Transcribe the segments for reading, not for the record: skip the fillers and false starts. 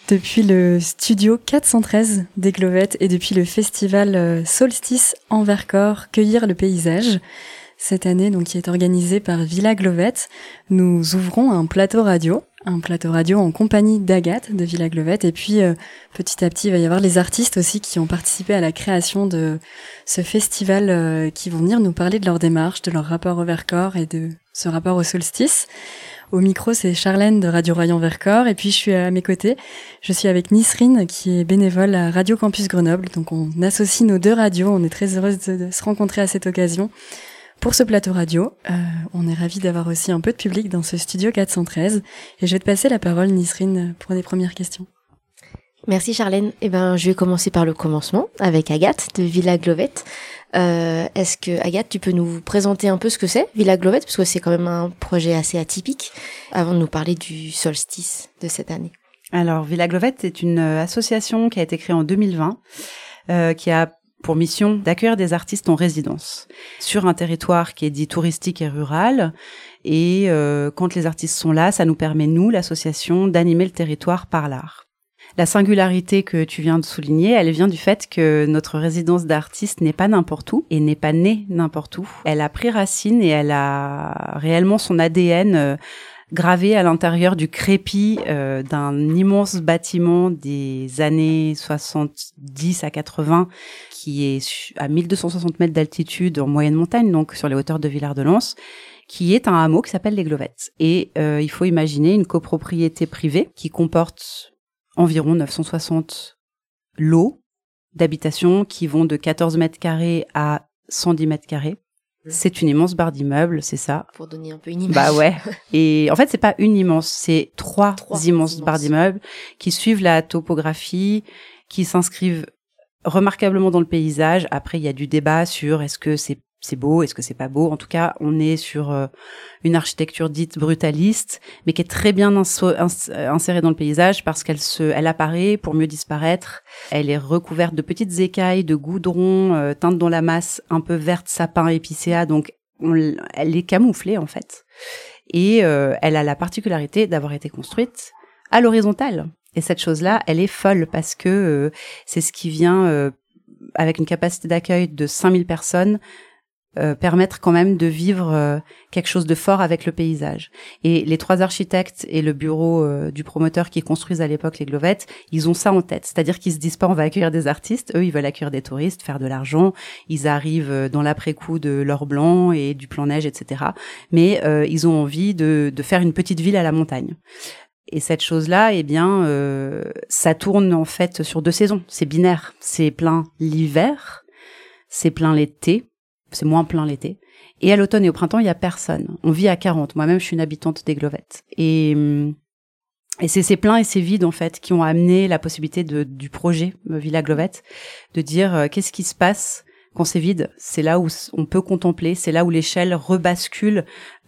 depuis le studio 413 des Glovettes et depuis le festival Solstice en Vercors, Cueillir le paysage. Cette année, donc, qui est organisée par Villa Glovette, nous ouvrons un plateau radio en compagnie d'Agathe de Villa Glovette. Et puis, petit à petit, il va y avoir les artistes aussi qui ont participé à la création de ce festival, qui vont venir nous parler de leur démarche, de leur rapport au Vercors et de ce rapport au solstice. Au micro, c'est Charlène de Radio Royan Vercors. Et puis, je suis à mes côtés. Je suis avec Nisrine, qui est bénévole à Radio Campus Grenoble. Donc, on associe nos deux radios. On est très heureuse de se rencontrer à cette occasion. Pour ce plateau radio, on est ravis d'avoir aussi un peu de public dans ce studio 413. Et je vais te passer la parole, Nisrine, pour les premières questions. Merci Charlène. Je vais commencer par le commencement avec Agathe de Villa Glovette. Est-ce que, Agathe, tu peux nous présenter un peu ce que c'est, Villa Glovette, parce que c'est quand même un projet assez atypique, avant de nous parler du solstice de cette année. Alors, Villa Glovette est une association qui a été créée en 2020, qui a pour mission d'accueillir des artistes en résidence sur un territoire qui est dit touristique et rural. Et quand les artistes sont là, ça nous permet, nous, l'association, d'animer le territoire par l'art. La singularité que tu viens de souligner, elle vient du fait que notre résidence d'artistes n'est pas n'importe où et n'est pas née n'importe où. Elle a pris racine et elle a réellement son ADN gravé à l'intérieur du crépi d'un immense bâtiment des années 70 à 80 qui est à 1260 mètres d'altitude en moyenne montagne, donc sur les hauteurs de Villard-de-Lans, qui est un hameau qui s'appelle les Glovettes. Et il faut imaginer une copropriété privée qui comporte environ 960 lots d'habitation qui vont de 14 mètres carrés à 110 mètres carrés. C'est une immense barre d'immeubles, c'est ça. Pour donner un peu une image. Bah ouais. Et en fait, c'est pas une immense, c'est trois immenses barres d'immeubles qui suivent la topographie, qui s'inscrivent remarquablement dans le paysage. Après, il y a du débat sur est-ce que c'est beau, est-ce que c'est pas beau. En tout cas, on est sur une architecture dite brutaliste, mais qui est très bien insérée dans le paysage parce elle apparaît pour mieux disparaître. Elle est recouverte de petites écailles, de goudron, teinte dans la masse un peu verte, sapin, épicéa. Donc, elle est camouflée, en fait. Et elle a la particularité d'avoir été construite à l'horizontale. Et cette chose-là, elle est folle parce que c'est ce qui vient, avec une capacité d'accueil de 5000 personnes, permettre quand même de vivre quelque chose de fort avec le paysage. Et les trois architectes et le bureau du promoteur qui construisent à l'époque les Glovettes, ils ont ça en tête. C'est-à-dire qu'ils se disent pas on va accueillir des artistes, eux ils veulent accueillir des touristes, faire de l'argent. Ils arrivent dans l'après-coup de l'or blanc et du plan neige, etc. Mais ils ont envie de faire une petite ville à la montagne. Et cette chose-là, eh bien, ça tourne en fait sur 2 saisons. C'est binaire. C'est plein l'hiver, c'est plein l'été. C'est moins plein l'été. Et à l'automne et au printemps, il y a personne. On vit à 40. Moi-même, je suis une habitante des Glovettes. Et c'est ces pleins et ces vides, en fait, qui ont amené la possibilité du projet Villa Glovette, de dire qu'est-ce qui se passe quand c'est vide. C'est là où on peut contempler, c'est là où l'échelle rebascule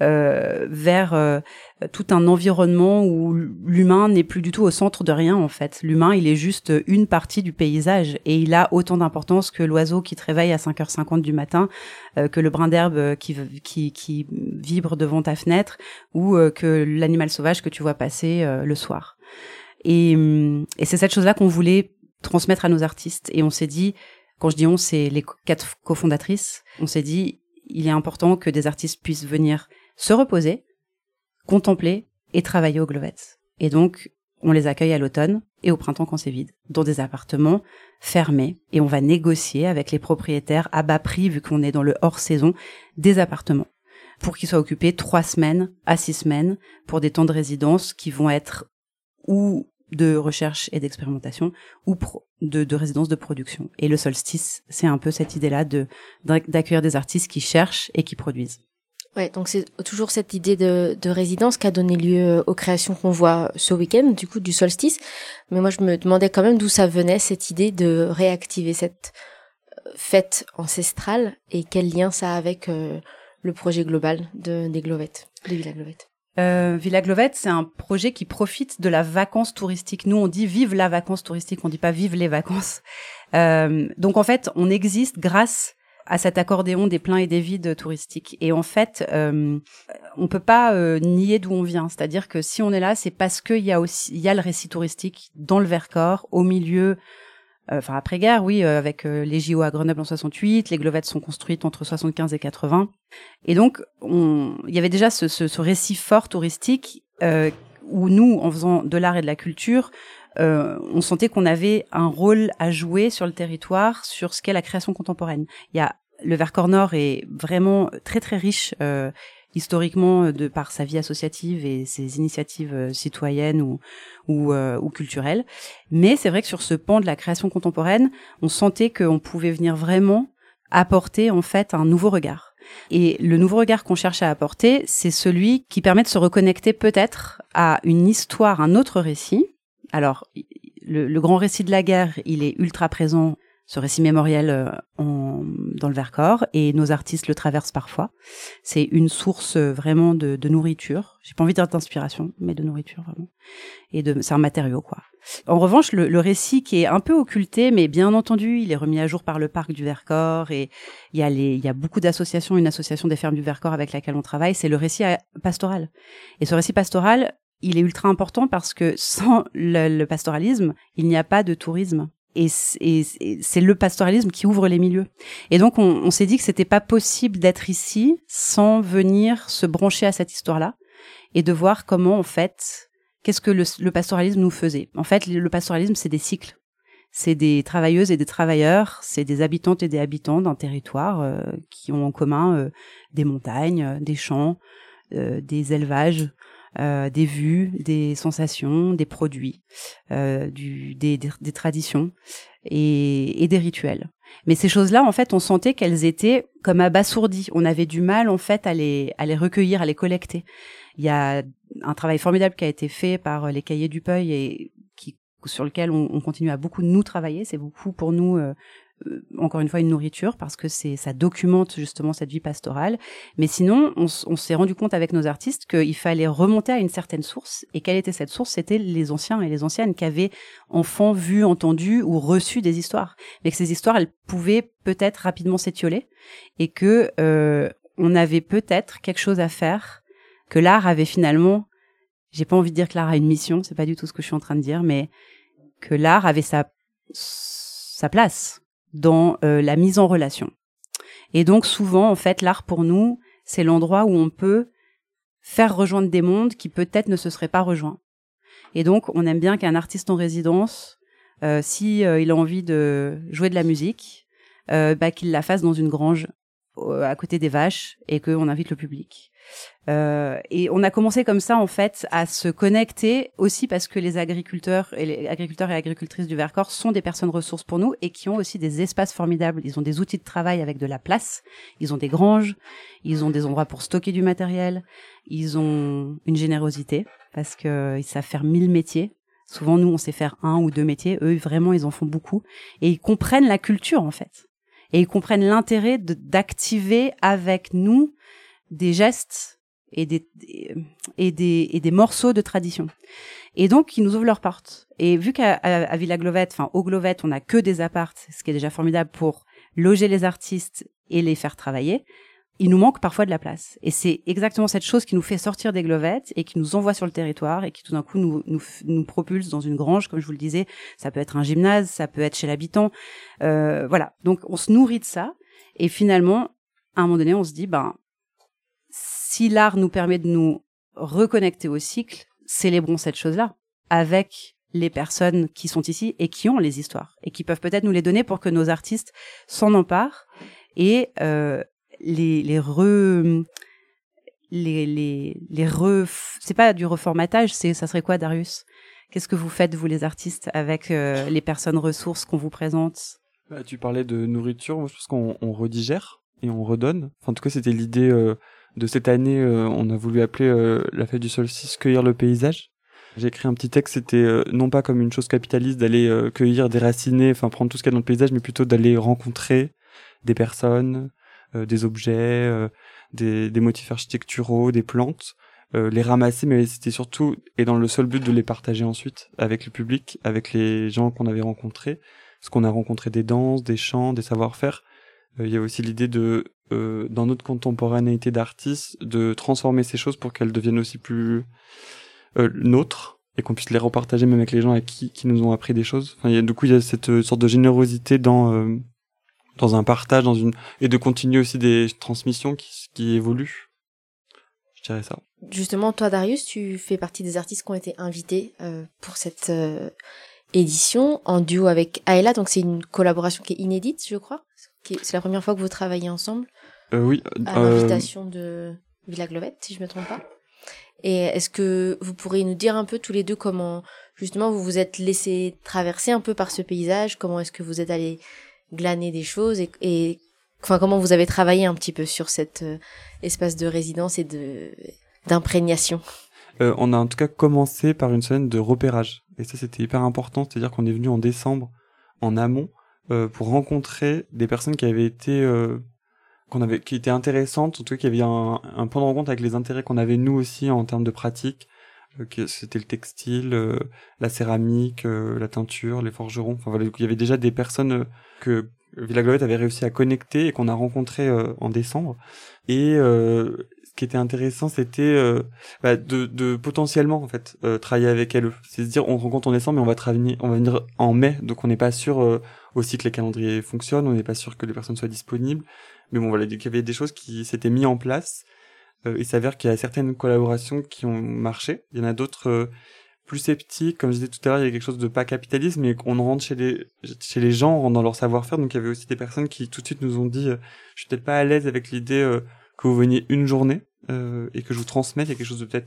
vers tout un environnement où l'humain n'est plus du tout au centre de rien, en fait. L'humain, il est juste une partie du paysage et il a autant d'importance que l'oiseau qui te réveille à 5h50 du matin, que le brin d'herbe qui vibre devant ta fenêtre ou que l'animal sauvage que tu vois passer le soir. Et c'est cette chose-là qu'on voulait transmettre à nos artistes. Et on s'est dit, quand je dis on, c'est les 4 cofondatrices, on s'est dit, il est important que des artistes puissent venir se reposer, contempler et travailler aux Glovettes. Et donc, on les accueille à l'automne et au printemps quand c'est vide, dans des appartements fermés. Et on va négocier avec les propriétaires à bas prix, vu qu'on est dans le hors-saison, des appartements pour qu'ils soient occupés 3 semaines à 6 semaines pour des temps de résidence qui vont être ou de recherche et d'expérimentation ou de résidence de production. Et le solstice, c'est un peu cette idée-là d'accueillir des artistes qui cherchent et qui produisent. Ouais, donc c'est toujours cette idée de résidence qui a donné lieu aux créations qu'on voit ce week-end, du coup, du solstice. Mais moi, je me demandais quand même d'où ça venait, cette idée de réactiver cette fête ancestrale et quel lien ça a avec le projet global des Glovettes, de Villa Glovette. Villa Glovette, c'est un projet qui profite de la vacance touristique. Nous, on dit vive la vacance touristique, on dit pas vive les vacances. Donc en fait, on existe grâce à cet accordéon des pleins et des vides touristiques. Et en fait, on peut pas nier d'où on vient. C'est-à-dire que si on est là, c'est parce qu'il y a le récit touristique dans le Vercors, au milieu, après-guerre, oui, avec les JO à Grenoble en 68, les Glovettes sont construites entre 75 et 80. Et donc, il y avait déjà ce récit fort touristique où nous, en faisant de l'art et de la culture, on sentait qu'on avait un rôle à jouer sur le territoire, sur ce qu'est la création contemporaine. Le Vercors Nord est vraiment très très riche historiquement de par sa vie associative et ses initiatives citoyennes ou culturelles. Mais c'est vrai que sur ce pan de la création contemporaine, on sentait qu'on pouvait venir vraiment apporter en fait un nouveau regard. Et le nouveau regard qu'on cherche à apporter, c'est celui qui permet de se reconnecter peut-être à une histoire, un autre récit. Alors, le grand récit de la guerre, il est ultra présent, ce récit mémoriel dans le Vercors, et nos artistes le traversent parfois. C'est une source vraiment de nourriture. J'ai pas envie de dire d'inspiration, mais de nourriture vraiment. C'est un matériau, quoi. En revanche, le récit qui est un peu occulté, mais bien entendu, il est remis à jour par le parc du Vercors, et il y a beaucoup d'associations, une association des fermes du Vercors avec laquelle on travaille, c'est le récit pastoral. Et ce récit pastoral, il est ultra important parce que sans le pastoralisme, il n'y a pas de tourisme. Et c'est le pastoralisme qui ouvre les milieux. Et donc, on s'est dit que c'était pas possible d'être ici sans venir se brancher à cette histoire-là et de voir comment, en fait, qu'est-ce que le pastoralisme nous faisait. En fait, le pastoralisme, c'est des cycles. C'est des travailleuses et des travailleurs, c'est des habitantes et des habitants d'un territoire qui ont en commun des montagnes, des champs, des élevages, des vues, des sensations, des produits, des traditions et des rituels. Mais ces choses-là, en fait, on sentait qu'elles étaient comme abasourdies. On avait du mal, en fait, à les recueillir, à les collecter. Il y a un travail formidable qui a été fait par les Cahiers du Peuil et sur lequel on continue à beaucoup nous travailler. C'est beaucoup pour nous, encore une fois, une nourriture parce que ça documente justement cette vie pastorale. Mais sinon, on s'est rendu compte avec nos artistes qu'il fallait remonter à une certaine source. Et quelle était cette source? C'était les anciens et les anciennes qui avaient enfants vu, entendu ou reçu des histoires. Mais que ces histoires, elles pouvaient peut-être rapidement s'étioler et que on avait peut-être quelque chose à faire, que l'art avait finalement... J'ai pas envie de dire que l'art a une mission, c'est pas du tout ce que je suis en train de dire, mais que l'art avait sa place dans la mise en relation. Et donc souvent, en fait, l'art pour nous, c'est l'endroit où on peut faire rejoindre des mondes qui peut-être ne se seraient pas rejoints. Et donc, on aime bien qu'un artiste en résidence, il a envie de jouer de la musique, qu'il la fasse dans une grange à côté des vaches et qu'on invite le public. Et on a commencé comme ça en fait à se connecter aussi parce que les agriculteurs et agricultrices du Vercors sont des personnes ressources pour nous et qui ont aussi des espaces formidables. Ils ont des outils de travail avec de la place, ils ont des granges, ils ont des endroits pour stocker du matériel, ils ont une générosité parce que ils savent faire 1000 métiers. Souvent nous on sait faire 1 ou 2 métiers, eux vraiment ils en font beaucoup et ils comprennent la culture en fait. Et ils comprennent l'intérêt d'activer avec nous des gestes et des morceaux de tradition. Et donc, ils nous ouvrent leurs portes. Et vu qu'à Villa Glovette, au Glovette, on n'a que des apparts, ce qui est déjà formidable pour loger les artistes et les faire travailler, il nous manque parfois de la place. Et c'est exactement cette chose qui nous fait sortir des Glovettes et qui nous envoie sur le territoire et qui tout d'un coup nous propulse dans une grange, comme je vous le disais. Ça peut être un gymnase, ça peut être chez l'habitant. Voilà. Donc, on se nourrit de ça. Et finalement, à un moment donné, on se dit, si l'art nous permet de nous reconnecter au cycle, célébrons cette chose-là avec les personnes qui sont ici et qui ont les histoires et qui peuvent peut-être nous les donner pour que nos artistes s'en emparent et c'est pas du reformatage, ça serait quoi, Darius? Qu'est-ce que vous faites, vous, les artistes, avec les personnes ressources qu'on vous présente? Tu parlais de nourriture, moi je pense qu'on redigère et on redonne. En tout cas, c'était l'idée de cette année. On a voulu appeler la fête du solstice cueillir le paysage. J'ai écrit un petit texte, c'était non pas comme une chose capitaliste d'aller cueillir, déraciner, prendre tout ce qu'il y a dans le paysage, mais plutôt d'aller rencontrer des personnes, des objets, des motifs architecturaux, des plantes, les ramasser, mais c'était surtout, et dans le seul but de les partager ensuite avec le public, avec les gens qu'on avait rencontrés, parce qu'on a rencontré des danses, des chants, des savoir-faire, Il y a aussi l'idée de, dans notre contemporanéité d'artistes, de transformer ces choses pour qu'elles deviennent aussi plus nôtres et qu'on puisse les repartager même avec les gens qui nous ont appris des choses. Enfin, du coup, il y a cette sorte de générosité dans un partage, et de continuer aussi des transmissions qui évoluent. Je dirais ça. Justement, toi, Darius, tu fais partie des artistes qui ont été invités pour cette édition en duo avec Aela. Donc, c'est une collaboration qui est inédite, je crois. C'est la première fois que vous travaillez ensemble. Oui. À l'invitation de Villa Glovett, si je me trompe pas. Et est-ce que vous pourriez nous dire un peu tous les deux comment, justement, vous vous êtes laissé traverser un peu par ce paysage? Comment est-ce que vous êtes allés glaner des choses et enfin, comment vous avez travaillé un petit peu sur cet espace de résidence et d'imprégnation? On a en tout cas commencé par une semaine de repérage. Et ça, c'était hyper important. C'est-à-dire qu'on est venu en décembre, en amont, pour rencontrer des personnes qui avaient été... qui étaient intéressantes, en tout cas qui avaient un point de rencontre avec les intérêts qu'on avait nous aussi en termes de pratique. C'était le textile, la céramique, la teinture, les forgerons. Enfin voilà, il y avait déjà des personnes que Villa Glovett avait réussi à connecter et qu'on a rencontrées en décembre. Et ce qui était intéressant, c'était de potentiellement en fait travailler avec elles. C'est se dire on rencontre en décembre, mais on va venir en mai, donc on n'est pas sûr aussi que les calendriers fonctionnent, on n'est pas sûr que les personnes soient disponibles. Mais bon voilà, il y avait des choses qui s'étaient mis en place. Il s'avère qu'il y a certaines collaborations qui ont marché. Il y en a d'autres plus sceptiques. Comme je disais tout à l'heure, il y a quelque chose de pas capitaliste, mais on rentre chez les gens, on rentre dans leur savoir-faire. Donc il y avait aussi des personnes qui tout de suite nous ont dit je suis peut-être pas à l'aise avec l'idée que vous veniez une journée et que je vous transmette. Il y a quelque chose de peut-être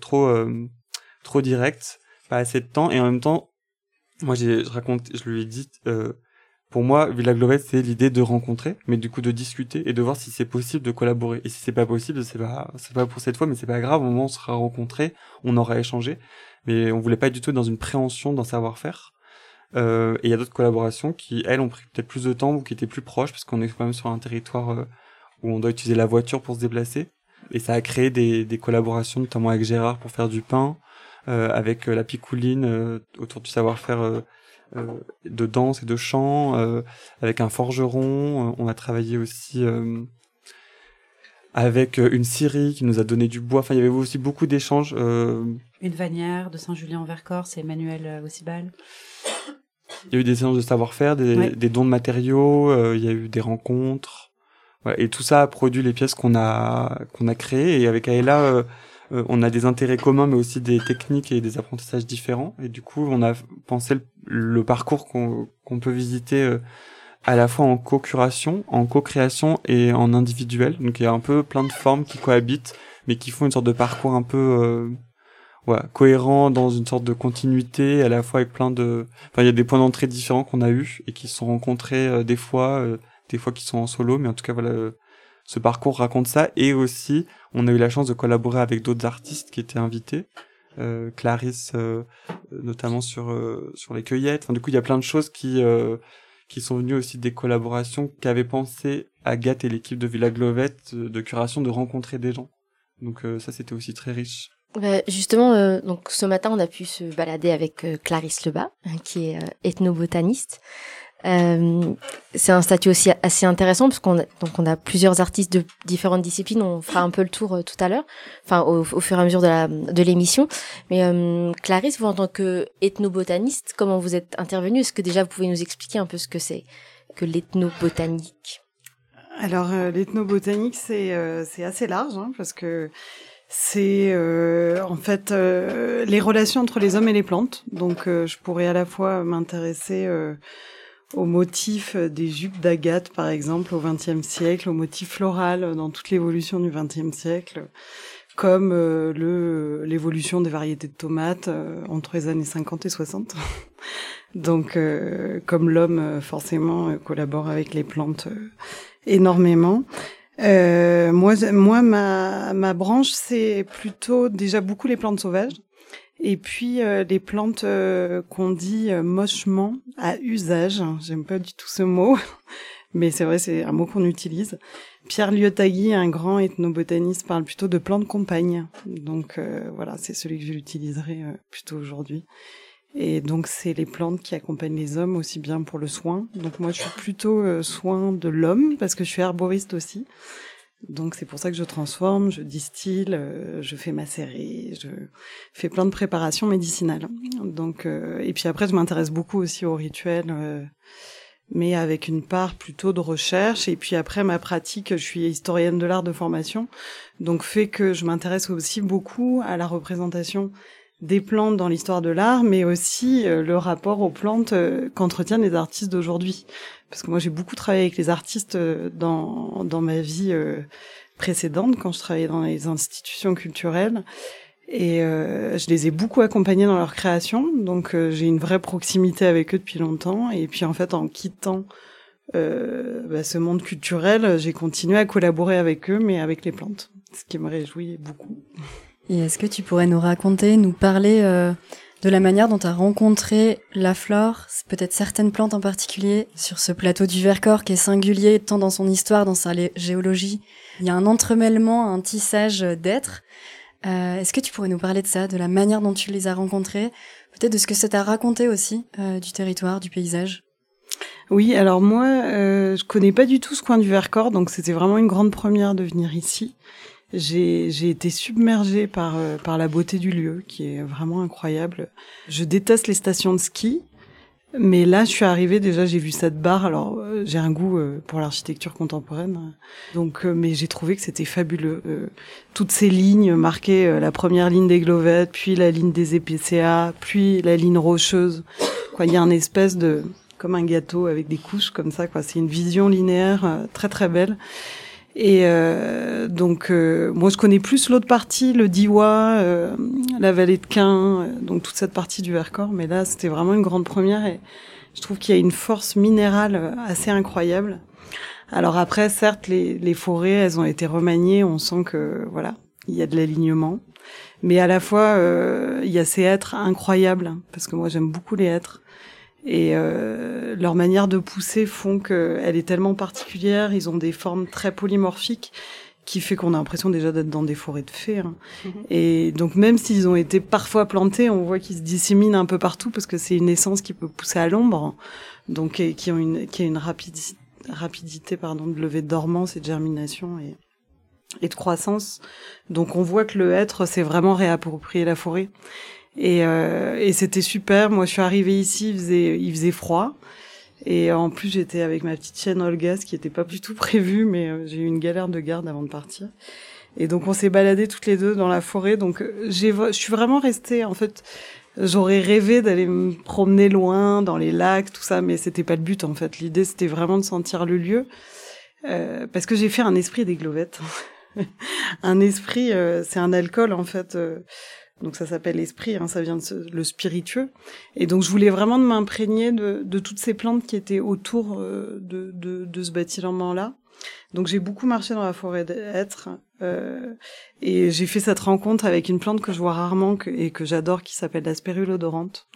trop direct, pas assez de temps. Et en même temps, moi je lui ai dit pour moi, Villa Glovett, c'est l'idée de rencontrer, mais du coup de discuter et de voir si c'est possible de collaborer. Et si c'est pas possible, c'est pas pour cette fois, mais c'est pas grave. Au moment où on sera rencontrés, on aura échangé. Mais on voulait pas être du tout dans une préhension d'un savoir-faire. Et il y a d'autres collaborations qui, elles, ont pris peut-être plus de temps ou qui étaient plus proches, parce qu'on est quand même sur un territoire où on doit utiliser la voiture pour se déplacer. Et ça a créé des collaborations, notamment avec Gérard pour faire du pain, avec la Picouline autour du savoir-faire de danse et de chant, avec un forgeron. On a travaillé aussi avec une scierie qui nous a donné du bois. Enfin, il y avait aussi beaucoup d'échanges. Une vanière de Saint-Julien-en-Vercors, c'est Emmanuel Ossibal. Il y a eu des échanges de savoir-faire, des dons de matériaux, il y a eu des rencontres. Voilà. Et tout ça a produit les pièces qu'on a créées. Et avec Aela, on a des intérêts communs, mais aussi des techniques et des apprentissages différents. Et du coup, on a pensé le parcours qu'on peut visiter à la fois en co-curation, en co-création et en individuel. Donc il y a un peu plein de formes qui cohabitent, mais qui font une sorte de parcours un peu cohérent dans une sorte de continuité, à la fois avec il y a des points d'entrée différents qu'on a eus et qui se sont rencontrés des fois qui sont en solo, mais en tout cas voilà. Ce parcours raconte ça, et aussi on a eu la chance de collaborer avec d'autres artistes qui étaient invités, Clarisse notamment sur les cueillettes. Enfin, du coup il y a plein de choses qui sont venues aussi des collaborations qu'avaient pensé Agathe et l'équipe de Villa Glovett de curation, de rencontrer des gens. Donc ça c'était aussi très riche. Justement, donc ce matin on a pu se balader avec Clarisse Lebas, qui est ethnobotaniste. C'est un statut aussi assez intéressant parce qu'on a plusieurs artistes de différentes disciplines. On fera un peu le tour tout à l'heure, enfin au fur et à mesure de l'émission. Mais Clarisse, vous en tant que ethnobotaniste, comment vous êtes intervenue? Est-ce que déjà vous pouvez nous expliquer un peu ce que c'est que l'ethnobotanique? Alors l'ethnobotanique c'est assez large parce que c'est en fait les relations entre les hommes et les plantes. Donc je pourrais à la fois m'intéresser au motif des jupes d'Agathe, par exemple, au XXe siècle, au motif floral dans toute l'évolution du XXe siècle, comme l'évolution des variétés de tomates entre les années 50 et 60. Donc, comme l'homme, forcément, collabore avec les plantes énormément. Moi, ma branche, c'est plutôt déjà beaucoup les plantes sauvages. Et puis les plantes qu'on dit mochement à usage, j'aime pas du tout ce mot, mais c'est vrai, c'est un mot qu'on utilise. Pierre Liotagui, un grand ethnobotaniste, parle plutôt de plantes compagnes. Donc voilà, c'est celui que j'utiliserai plutôt aujourd'hui. Et donc, c'est les plantes qui accompagnent les hommes aussi bien pour le soin. Donc, moi, je suis plutôt soin de l'homme parce que je suis herboriste aussi. Donc, c'est pour ça que je transforme, je distille, je fais macérer, je fais plein de préparations médicinales. Donc, et puis après, je m'intéresse beaucoup aussi aux rituels, mais avec une part plutôt de recherche. Et puis après, ma pratique, je suis historienne de l'art de formation, donc fait que je m'intéresse aussi beaucoup à la représentation des plantes dans l'histoire de l'art, mais aussi le rapport aux plantes qu'entretiennent les artistes d'aujourd'hui. Parce que moi, j'ai beaucoup travaillé avec les artistes dans ma vie précédente, quand je travaillais dans les institutions culturelles. Et je les ai beaucoup accompagnés dans leur création, donc j'ai une vraie proximité avec eux depuis longtemps. Et puis en fait, en quittant ce monde culturel, j'ai continué à collaborer avec eux, mais avec les plantes, ce qui me réjouit beaucoup. Et est-ce que tu pourrais nous raconter, nous parler de la manière dont tu as rencontré la flore, peut-être certaines plantes en particulier, sur ce plateau du Vercors qui est singulier tant dans son histoire, dans sa géologie. Il y a un entremêlement, un tissage d'êtres. Est-ce que tu pourrais nous parler de ça, de la manière dont tu les as rencontrés, peut-être de ce que ça t'a raconté aussi du territoire, du paysage? Oui, alors moi, je connais pas du tout ce coin du Vercors, donc c'était vraiment une grande première de venir ici. J'ai été submergée par la beauté du lieu, qui est vraiment incroyable. Je déteste les stations de ski, mais là, je suis arrivée, déjà, j'ai vu cette barre. Alors, j'ai un goût pour l'architecture contemporaine, donc, mais j'ai trouvé que c'était fabuleux. Toutes ces lignes marquées, la première ligne des Glovettes, puis la ligne des épicéas, puis la ligne rocheuse. Quoi, il y a une espèce de, comme un gâteau avec des couches comme ça. Quoi, c'est une vision linéaire très très belle. Et donc moi je connais plus l'autre partie, le Diois, la vallée de Quin, donc toute cette partie du Vercors, mais là c'était vraiment une grande première et je trouve qu'il y a une force minérale assez incroyable. Alors après certes les forêts elles ont été remaniées, on sent que voilà, il y a de l'alignement, mais à la fois il y a ces hêtres incroyables parce que moi j'aime beaucoup les hêtres. Et leur manière de pousser font qu'elle est tellement particulière, ils ont des formes très polymorphiques qui fait qu'on a l'impression déjà d'être dans des forêts de fées. Hein. Mmh. Et donc même s'ils ont été parfois plantés, on voit qu'ils se disséminent un peu partout parce que c'est une essence qui peut pousser à l'ombre, donc qui a une rapidité de levée de dormance et de germination et de croissance. Donc on voit que le hêtre s'est vraiment réapproprié la forêt. Et c'était super. Moi, je suis arrivée ici, il faisait froid. Et en plus, j'étais avec ma petite chienne Olga, ce qui était pas du tout prévu, mais j'ai eu une galère de garde avant de partir. Et donc, on s'est baladés toutes les deux dans la forêt. Donc, je suis vraiment restée, en fait, j'aurais rêvé d'aller me promener loin, dans les lacs, tout ça, mais c'était pas le but, en fait. L'idée, c'était vraiment de sentir le lieu. Parce que j'ai fait un esprit des Glovettes. Un esprit, c'est un alcool, en fait, donc ça s'appelle l'esprit, hein, ça vient de le spiritueux. Et donc je voulais vraiment m'imprégner de toutes ces plantes qui étaient autour de ce bâtiment-là. Donc j'ai beaucoup marché dans la forêt d'Hêtres et j'ai fait cette rencontre avec une plante que je vois rarement et que j'adore, qui s'appelle la spirule odorante,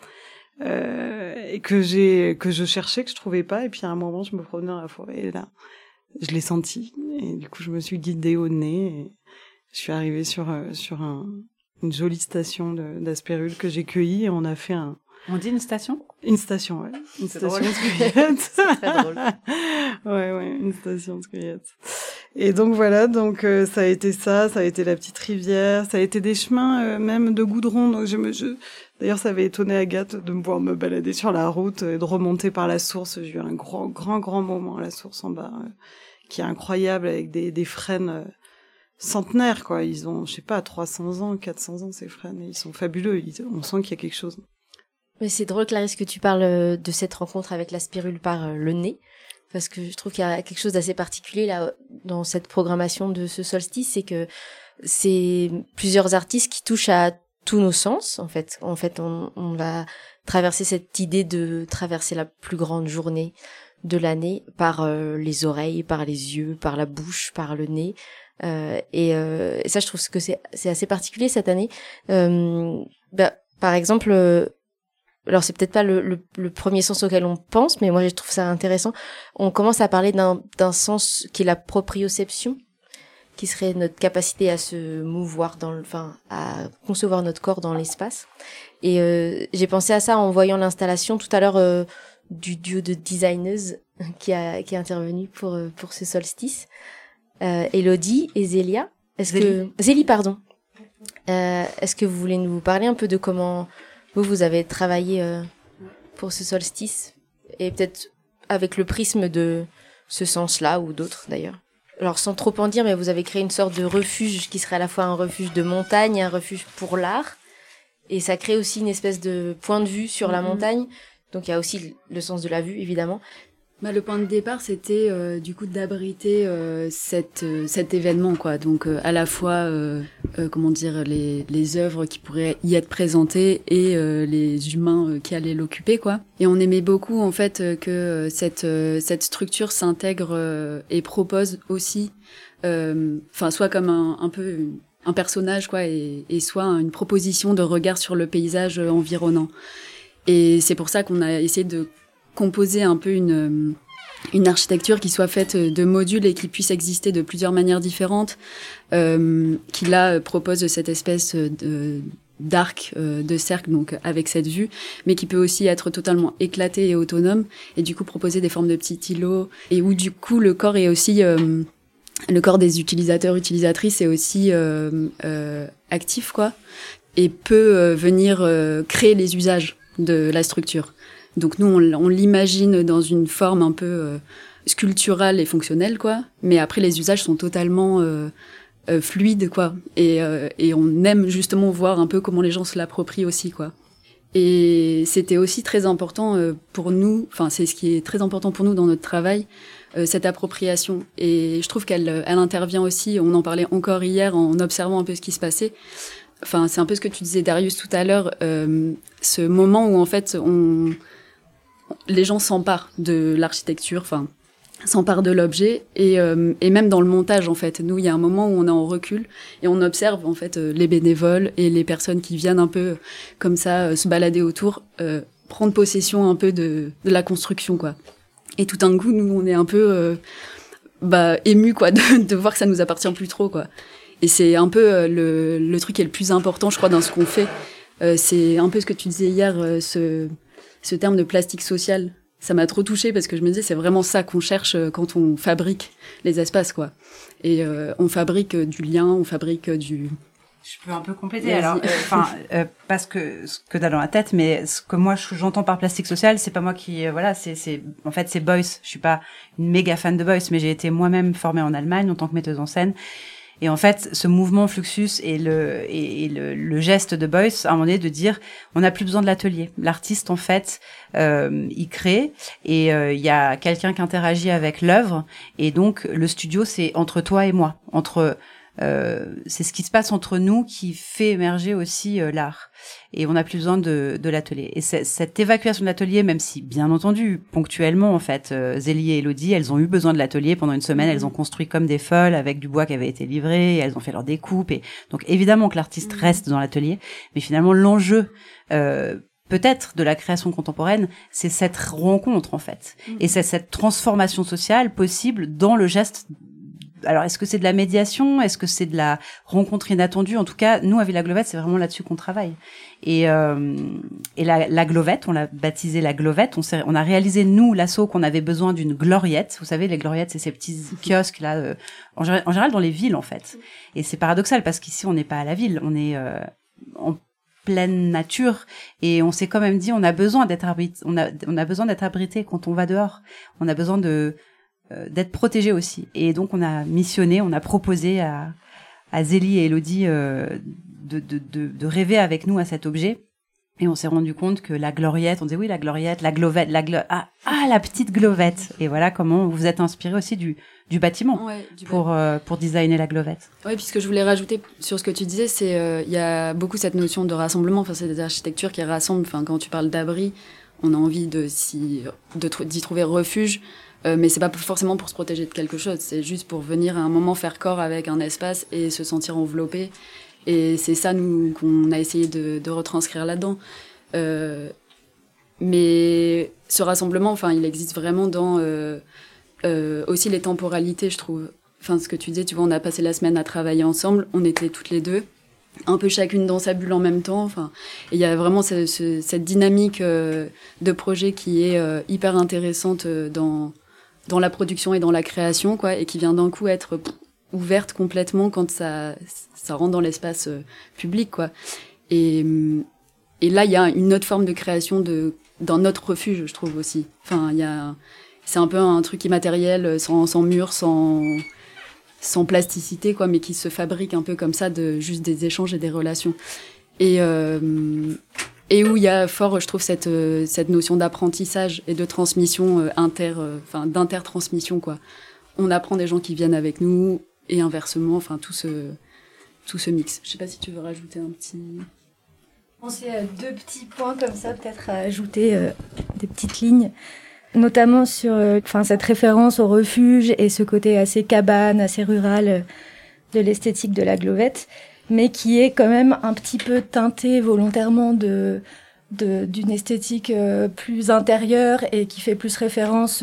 et que je cherchais, que je trouvais pas. Et puis à un moment, je me promenais dans la forêt et là, je l'ai senti. Et du coup, je me suis guidée au nez et je suis arrivée sur une jolie station d'aspérule que j'ai cueillie et on a fait On dit une station? Une station, ouais. Une station drôle. de cueillette. C'est très drôle. Ouais, une station de cueillette. Et donc voilà, donc ça a été la petite rivière, ça a été des chemins même de goudron. Donc d'ailleurs, ça avait étonné Agathe de me voir me balader sur la route et de remonter par la source. J'ai eu un grand moment à la source en bas, qui est incroyable avec des frênes centenaires, quoi. Ils ont, je sais pas, 300 ans, 400 ans, ces frênes. Ils sont fabuleux. On sent qu'il y a quelque chose. Mais c'est drôle, Clarisse, que tu parles de cette rencontre avec la spirule par le nez. Parce que je trouve qu'il y a quelque chose d'assez particulier là, dans cette programmation de ce solstice. C'est que c'est plusieurs artistes qui touchent à tous nos sens, en fait. En fait, on va traverser cette idée de traverser la plus grande journée de l'année par les oreilles, par les yeux, par la bouche, par le nez. Et ça, je trouve que c'est assez particulier cette année. Par exemple, alors c'est peut-être pas le premier sens auquel on pense, mais moi je trouve ça intéressant. On commence à parler d'un sens qui est la proprioception, qui serait notre capacité à se mouvoir à concevoir notre corps dans l'espace. Et j'ai pensé à ça en voyant l'installation tout à l'heure du duo de designers qui est intervenu pour ce solstice. Elodie et Zélia. Zélie, pardon. Est-ce que vous voulez nous parler un peu de comment vous avez travaillé pour ce solstice, et peut-être avec le prisme de ce sens-là ou d'autres d'ailleurs. Alors sans trop en dire, mais vous avez créé une sorte de refuge qui serait à la fois un refuge de montagne et un refuge pour l'art, et ça crée aussi une espèce de point de vue sur la montagne, donc il y a aussi le sens de la vue évidemment. Le point de départ, c'était du coup d'abriter cet événement, quoi. Donc à la fois, les œuvres qui pourraient y être présentées et les humains qui allaient l'occuper, quoi. Et on aimait beaucoup en fait que cette structure s'intègre et propose aussi, soit comme un peu un personnage, quoi, et soit une proposition de regard sur le paysage environnant. Et c'est pour ça qu'on a essayé de composer un peu une architecture qui soit faite de modules et qui puisse exister de plusieurs manières différentes, qui là propose cette espèce d'arc, de cercle, donc avec cette vue, mais qui peut aussi être totalement éclaté et autonome, et du coup proposer des formes de petits îlots, et où du coup le corps est aussi le corps des utilisateurs, utilisatrices est aussi actif, quoi, et peut venir créer les usages de la structure. Donc nous, on l'imagine dans une forme un peu sculpturale et fonctionnelle, quoi. Mais après, les usages sont totalement fluides, quoi. Et on aime justement voir un peu comment les gens se l'approprient aussi, quoi. Et c'était aussi très important pour nous, enfin c'est ce qui est très important pour nous dans notre travail, cette appropriation. Et je trouve qu'elle intervient aussi, on en parlait encore hier en observant un peu ce qui se passait. Enfin, c'est un peu ce que tu disais, Darius, tout à l'heure, ce moment où en fait les gens s'emparent de l'architecture, enfin, s'emparent de l'objet, et même dans le montage, en fait. Nous, il y a un moment où on est en recul, et on observe, en fait, les bénévoles et les personnes qui viennent un peu, comme ça, se balader autour, prendre possession un peu de la construction, quoi. Et tout d'un coup, nous, on est un peu, émus, quoi, de voir que ça nous appartient plus trop, quoi. Et c'est un peu le truc qui est le plus important, je crois, dans ce qu'on fait. C'est un peu ce que tu disais hier, ce terme de plastique social. Ça m'a trop touchée parce que je me disais c'est vraiment ça qu'on cherche quand on fabrique les espaces, quoi. Et on fabrique du lien, on fabrique du... Je peux un peu compléter alors, parce que ce que t'as dans la tête, mais ce que moi j'entends par plastique social, c'est pas moi qui c'est en fait c'est Beuys. Je suis pas une méga fan de Beuys, mais j'ai été moi-même formée en Allemagne en tant que metteuse en scène. Et en fait, ce mouvement Fluxus et le geste de Beuys, à un moment donné, de dire, on n'a plus besoin de l'atelier. L'artiste, en fait, il crée et il y a quelqu'un qui interagit avec l'œuvre. Et donc, le studio, c'est entre toi et moi. C'est ce qui se passe entre nous qui fait émerger aussi l'art. Et on n'a plus besoin de l'atelier. Et cette évacuation de l'atelier, même si, bien entendu, ponctuellement, en fait, Zélie et Elodie, elles ont eu besoin de l'atelier pendant une semaine. Elles ont construit comme des folles avec du bois qui avait été livré. Et elles ont fait leur découpe. Et donc, évidemment que l'artiste reste dans l'atelier. Mais finalement, l'enjeu, peut-être de la création contemporaine, c'est cette rencontre, en fait. Et c'est cette transformation sociale possible dans le geste. Alors, est-ce que c'est de la médiation? Est-ce que c'est de la rencontre inattendue? En tout cas, nous, à Villa Glovette, c'est vraiment là-dessus qu'on travaille. Et la Glovette, on l'a baptisée la Glovette. On a réalisé, nous, l'asso, qu'on avait besoin d'une gloriette. Vous savez, les gloriettes, c'est ces petits kiosques, là, en général, dans les villes, en fait. Et c'est paradoxal, parce qu'ici, on n'est pas à la ville. On est en pleine nature. Et on s'est quand même dit, on a besoin d'être abrité. On a besoin d'être abrité quand on va dehors. On a besoin d'être protégé aussi. Et donc, on a missionné, on a proposé à Zélie et Elodie de rêver avec nous à cet objet. Et on s'est rendu compte que la gloriette, on disait oui, la gloriette, la glovette, la petite glovette. Et voilà comment vous êtes inspiré aussi du bâtiment pour designer la glovette. Oui, puisque je voulais rajouter sur ce que tu disais, c'est il y a beaucoup cette notion de rassemblement. Enfin, c'est des architectures qui rassemblent. Enfin, quand tu parles d'abri, on a envie d'y trouver refuge. Mais c'est pas forcément pour se protéger de quelque chose, c'est juste pour venir à un moment faire corps avec un espace et se sentir enveloppé. Et c'est ça, nous, qu'on a essayé de retranscrire là-dedans. Mais ce rassemblement, enfin, il existe vraiment dans aussi les temporalités, je trouve. enfin, ce que tu disais, tu vois, on a passé la semaine à travailler ensemble, on était toutes les deux, un peu chacune dans sa bulle en même temps, enfin, et il y a vraiment cette dynamique de projet qui est hyper intéressante dans la production et dans la création, quoi, et qui vient d'un coup être ouverte complètement quand ça rentre dans l'espace public, quoi. Et là, il y a une autre forme de création dans notre refuge, je trouve aussi. Enfin, c'est un peu un truc immatériel, sans mur, sans plasticité, quoi, mais qui se fabrique un peu comme ça, de juste des échanges et des relations. Et où il y a fort, je trouve, cette notion d'apprentissage et de transmission d'intertransmission, quoi. On apprend des gens qui viennent avec nous et inversement, enfin, tout ce mix. Je sais pas si tu veux rajouter un petit... Je pensais à 2 petits points comme ça, peut-être à ajouter des petites lignes, notamment sur cette référence au refuge et ce côté assez cabane, assez rural de l'esthétique de la Glovette, mais qui est quand même un petit peu teinté volontairement d'une esthétique plus intérieure et qui fait plus référence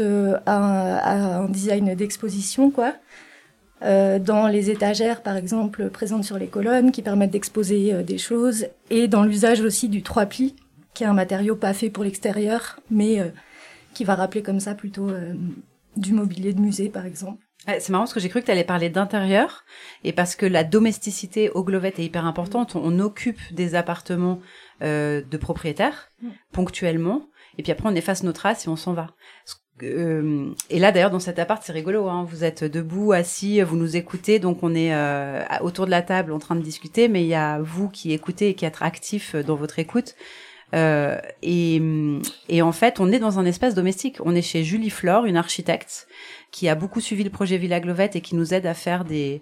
à un design d'exposition, quoi. Dans les étagères, par exemple, présentes sur les colonnes, qui permettent d'exposer des choses, et dans l'usage aussi du 3-plis, qui est un matériau pas fait pour l'extérieur, mais qui va rappeler comme ça plutôt du mobilier de musée, par exemple. C'est marrant parce que j'ai cru que tu allais parler d'intérieur, et parce que la domesticité aux Glovettes est hyper importante. On occupe des appartements de propriétaires, ponctuellement, et puis après on efface nos traces et on s'en va. Et là d'ailleurs dans cet appart c'est rigolo, hein, vous êtes debout, assis, vous nous écoutez, donc on est autour de la table en train de discuter, mais il y a vous qui écoutez et qui êtes actifs dans votre écoute. Et en fait on est dans un espace domestique. On est chez Julie Flore, une architecte qui a beaucoup suivi le projet Villa Glovette et qui nous aide à faire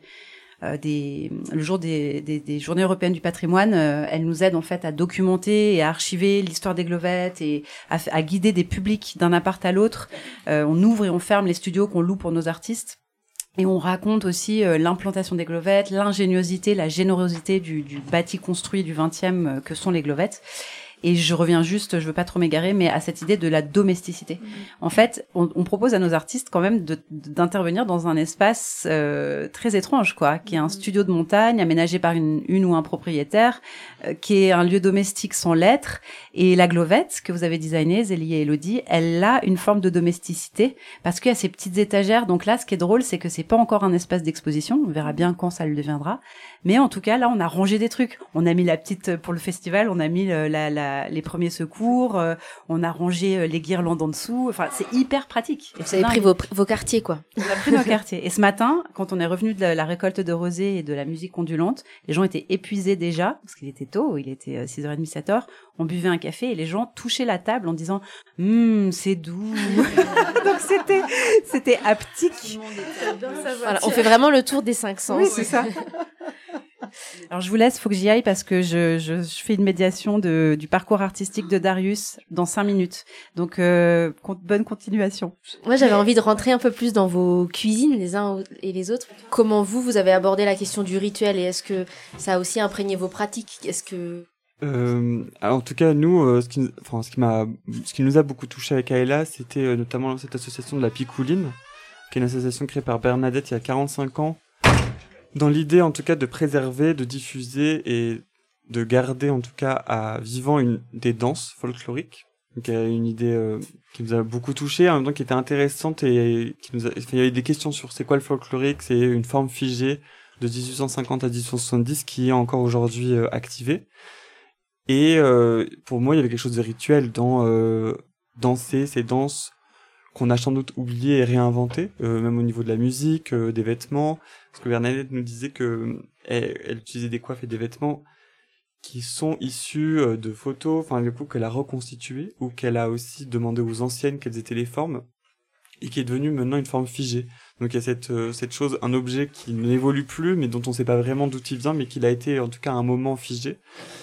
le jour des journées européennes du patrimoine, elle nous aide en fait à documenter et à archiver l'histoire des Glovettes et à guider des publics d'un appart à l'autre. On ouvre et on ferme les studios qu'on loue pour nos artistes. Et on raconte aussi l'implantation des Glovettes, l'ingéniosité, la générosité du bâti construit du 20e que sont les Glovettes. Et je reviens juste, je veux pas trop m'égarer, mais à cette idée de la domesticité. En fait, on propose à nos artistes quand même d'intervenir dans un espace très étrange, quoi, qui est un studio de montagne aménagé par une ou un propriétaire, qui est un lieu domestique sans lettres. Et la Glovette que vous avez designée, Zélie et Elodie, elle a une forme de domesticité parce qu'il y a ces petites étagères. Donc là, ce qui est drôle, c'est que c'est pas encore un espace d'exposition. On verra bien quand ça le deviendra. Mais en tout cas, là, on a rangé des trucs. On a mis la petite, pour le festival, on a mis les premiers secours, on a rangé les guirlandes en dessous. Enfin, c'est hyper pratique. Et vous avez pris vos quartiers, quoi. On a pris nos quartiers. Et ce matin, quand on est revenu de la récolte de rosée et de la musique ondulante, les gens étaient épuisés déjà, parce qu'il était tôt, il était 6h30, 7h. On buvait un café et les gens touchaient la table en disant « c'est doux ». Donc c'était haptique. Voilà, on fait vraiment le tour des 5 sens. Oui, c'est ça. Alors je vous laisse, faut que j'y aille parce que je fais une médiation du parcours artistique de Darius dans 5 minutes. Donc bonne continuation. Moi j'avais envie de rentrer un peu plus dans vos cuisines les uns et les autres. Comment vous avez abordé la question du rituel et est-ce que ça a aussi imprégné vos pratiques? Alors, en tout cas, nous, ce qui nous a beaucoup touché avec Aëla, c'était notamment cette association de la Picouline, qui est une association créée par Bernadette il y a 45 ans, dans l'idée, en tout cas, de préserver, de diffuser et de garder, en tout cas, à vivant des danses folkloriques. Donc, il y a une idée qui nous a beaucoup touché, en même temps qui était intéressante et il y avait des questions sur c'est quoi le folklorique, c'est une forme figée de 1850 à 1870 qui est encore aujourd'hui activée. Et pour moi, il y avait quelque chose de rituel dans danser ces danses qu'on a sans doute oubliées et réinventées, même au niveau de la musique, des vêtements. Parce que Bernadette nous disait que elle utilisait des coiffes et des vêtements qui sont issus de photos, enfin du coup qu'elle a reconstitué ou qu'elle a aussi demandé aux anciennes quelles étaient les formes et qui est devenue maintenant une forme figée. Donc il y a cette chose, un objet qui n'évolue plus, mais dont on ne sait pas vraiment d'où il vient, mais qu'il a été en tout cas à un moment figé.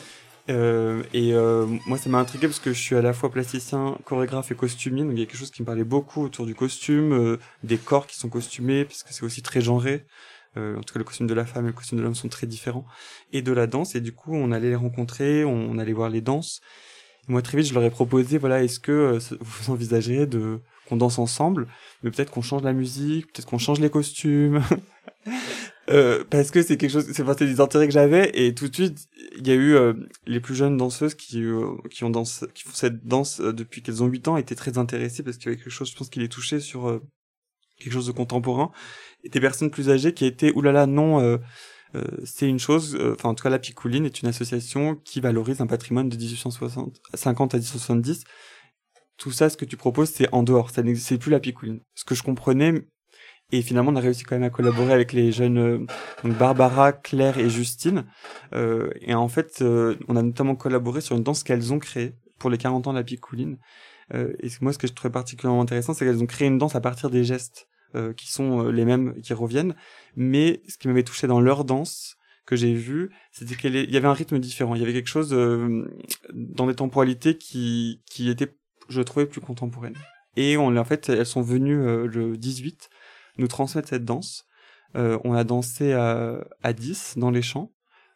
Moi ça m'a intrigué parce que je suis à la fois plasticien, chorégraphe et costumier, donc il y a quelque chose qui me parlait beaucoup autour du costume, des corps qui sont costumés, parce que c'est aussi très genré. En tout cas le costume de la femme et le costume de l'homme sont très différents, et de la danse, et du coup on allait les rencontrer, on allait voir les danses. Et moi très vite je leur ai proposé, voilà, est-ce que vous envisageriez qu'on danse ensemble, mais peut-être qu'on change la musique, peut-être qu'on change les costumes, Parce que c'est quelque chose, c'est des intérêts que j'avais, et tout de suite il y a eu les plus jeunes danseuses qui font cette danse depuis qu'elles ont 8 ans, étaient très intéressées parce qu'il y avait quelque chose, je pense, qui les touchait sur quelque chose de contemporain, et des personnes plus âgées qui étaient oulala non, c'est une chose, enfin en tout cas la Picouline est une association qui valorise un patrimoine de 1850 à 1870. Tout ça, ce que tu proposes, c'est en dehors, ça n'existe plus la Picouline. Ce que je comprenais. Et finalement, on a réussi quand même à collaborer avec les jeunes, donc Barbara, Claire et Justine. Et en fait, on a notamment collaboré sur une danse qu'elles ont créée pour les 40 ans de la Picouline. Et moi, ce que je trouvais particulièrement intéressant, c'est qu'elles ont créé une danse à partir des gestes qui sont les mêmes, qui reviennent. Mais ce qui m'avait touché dans leur danse, que j'ai vu, c'était il y avait un rythme différent. Il y avait quelque chose dans des temporalités qui était, je trouvais, plus contemporaine. Et en fait, elles sont venues le 18 nous transmettre cette danse. On a dansé à 10 dans les champs,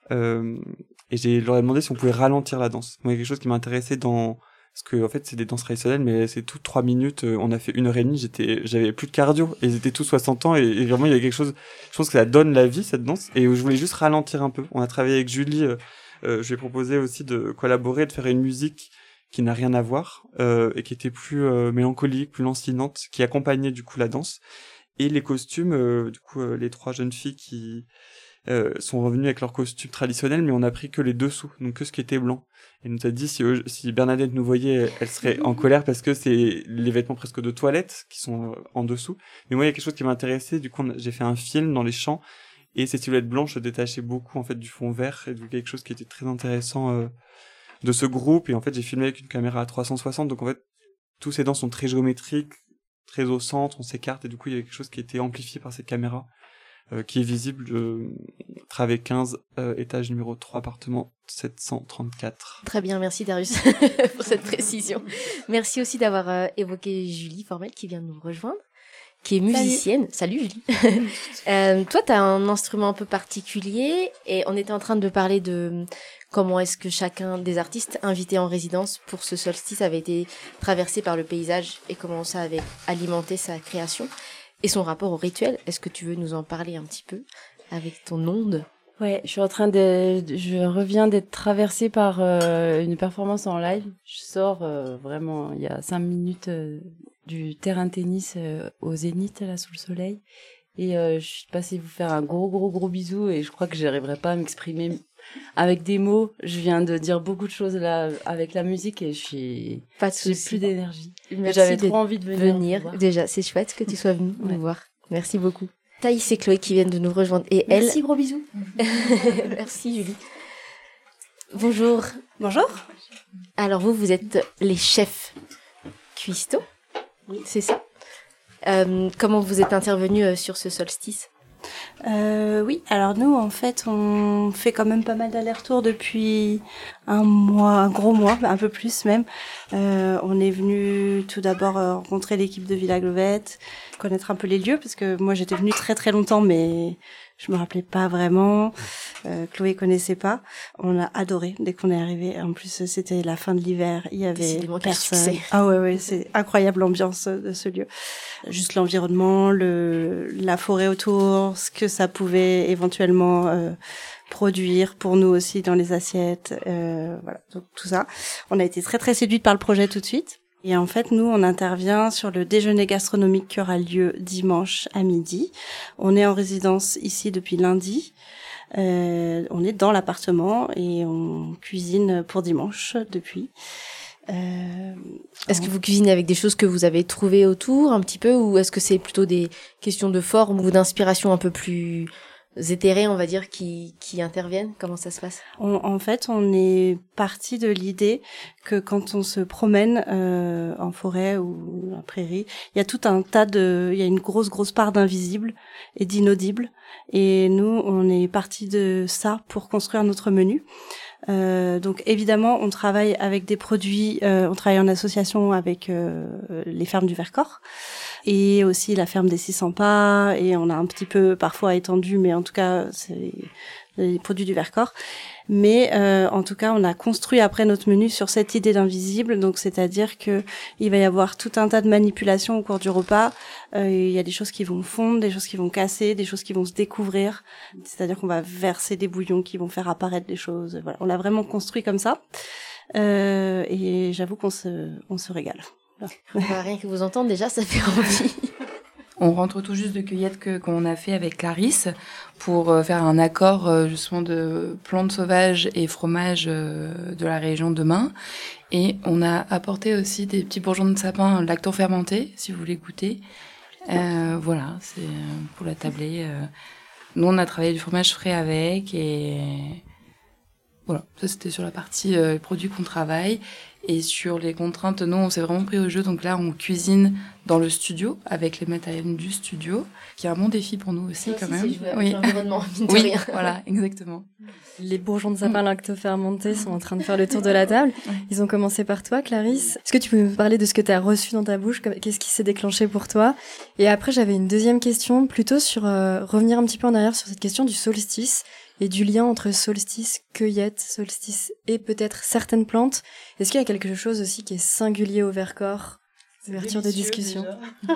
et je leur ai demandé si on pouvait ralentir la danse. Moi, il y a quelque chose qui m'intéressait parce que en fait c'est des danses traditionnelles, mais c'est toutes 3 minutes. On a fait 1h30. J'avais plus de cardio, et ils étaient tous 60 ans, et vraiment il y avait quelque chose. Je pense que ça donne la vie, cette danse, et je voulais juste ralentir un peu. On a travaillé avec Julie. Je lui ai proposé aussi de collaborer, de faire une musique qui n'a rien à voir, et qui était plus mélancolique, plus lancinante, qui accompagnait du coup la danse. Et les costumes, les 3 jeunes filles qui sont revenues avec leurs costumes traditionnels, mais on a pris que les dessous, donc que ce qui était blanc. Et nous a dit si Bernadette nous voyait, elle serait en colère parce que c'est les vêtements presque de toilette qui sont en dessous. Mais moi, il y a quelque chose qui m'intéressait, du coup j'ai fait un film dans les champs, et ces silhouettes blanches se détachaient beaucoup en fait du fond vert, et donc quelque chose qui était très intéressant de ce groupe. Et en fait, j'ai filmé avec une caméra à 360, donc en fait, tous ces danses sont très géométriques, très au centre, on s'écarte, et du coup il y avait quelque chose qui était amplifié par cette caméra, qui est visible Travée 15, étage numéro 3, appartement 734. Très bien, merci Darius pour cette précision. Merci aussi d'avoir évoqué Julie Formel qui vient de nous rejoindre, qui est musicienne. Salut Julie. Toi, tu as un instrument un peu particulier, et on était en train de parler de comment est-ce que chacun des artistes invités en résidence pour ce solstice avait été traversé par le paysage, et comment ça avait alimenté sa création et son rapport au rituel. Est-ce que tu veux nous en parler un petit peu avec ton onde? Ouais, je reviens d'être traversée par une performance en live. Je sors vraiment il y a 5 minutes du terrain de tennis au Zénith, là, sous le soleil. Et je suis passée vous faire un gros bisou, et je crois que j'arriverai pas à m'exprimer avec des mots. Je viens de dire beaucoup de choses là avec la musique, et j'ai plus d'énergie. J'avais trop envie de venir. Déjà, c'est chouette que tu sois venue nous voir. Merci beaucoup. Thaïs et Chloé qui viennent de nous rejoindre, et Merci, gros bisous. Merci Julie. Bonjour. Bonjour. Alors vous êtes les chefs cuistots, oui. C'est ça. Comment vous êtes intervenus sur ce solstice? Oui, alors nous, en fait, on fait quand même pas mal d'allers-retours depuis un gros mois, un peu plus même. On est venu tout d'abord rencontrer l'équipe de Villa Glovette, connaître un peu les lieux, parce que moi j'étais venue très longtemps, mais je me rappelais pas vraiment. Chloé connaissait pas. On a adoré dès qu'on est arrivé. En plus, c'était la fin de l'hiver. Il y avait personne. Ah ouais, c'est incroyable l'ambiance de ce lieu. Juste l'environnement, la forêt autour, ce que ça pouvait éventuellement produire pour nous aussi dans les assiettes. Voilà, donc tout ça. On a été très séduites par le projet tout de suite. Et en fait, nous, on intervient sur le déjeuner gastronomique qui aura lieu dimanche à midi. On est en résidence ici depuis lundi. On est dans l'appartement et on cuisine pour dimanche depuis. Est-ce que vous cuisinez avec des choses que vous avez trouvées autour un petit peu, ou est-ce que c'est plutôt des questions de forme ou d'inspiration un peu plus éthérées, on va dire, qui interviennent? Comment ça se passe? En fait, on est parti de l'idée que quand on se promène en forêt ou en prairie, il y a tout un il y a une grosse part d'invisible et d'inaudible. Et nous, on est parti de ça pour construire notre menu. Donc évidemment, on travaille avec des produits, on travaille en association avec les fermes du Vercors et aussi la ferme des 600 pas, et on a un petit peu parfois étendu, mais en tout cas c'est les produits du Vercors. Mais en tout cas, on a construit après notre menu sur cette idée d'invisible. Donc, c'est-à-dire que il va y avoir tout un tas de manipulations au cours du repas. Il y a des choses qui vont fondre, des choses qui vont casser, des choses qui vont se découvrir. C'est-à-dire qu'on va verser des bouillons qui vont faire apparaître des choses. Voilà, on l'a vraiment construit comme ça. Et j'avoue qu'on se régale. Voilà. Rien que vous entendre déjà, ça fait envie. On rentre tout juste de cueillette qu'on a fait avec Clarisse pour faire un accord justement de plantes sauvages et fromages de la région de Main. Et on a apporté aussi des petits bourgeons de sapin lacto-fermentés, si vous voulez goûter. Voilà, c'est pour la tablée. Nous, on a travaillé du fromage frais avec et voilà, ça c'était sur la partie produits qu'on travaille. Et sur les contraintes, nous, on s'est vraiment pris au jeu. Donc là, on cuisine dans le studio, avec les matériels du studio, qui est un bon défi pour nous aussi, quand même. Oui, l'environnement, mine de oui, rien. voilà, exactement. Les bourgeons de sapin lacto-fermentés sont en train de faire le tour de la table. Ils ont commencé par toi, Clarisse. Est-ce que tu peux nous parler de ce que tu as reçu dans ta bouche? Qu'est-ce qui s'est déclenché pour toi? Et après, j'avais une deuxième question, plutôt sur revenir un petit peu en arrière sur cette question du solstice et du lien entre solstice, cueillette, solstice et peut-être certaines plantes. Est-ce qu'il y a quelque chose aussi qui est singulier au Vercors? Ouverture de discussion.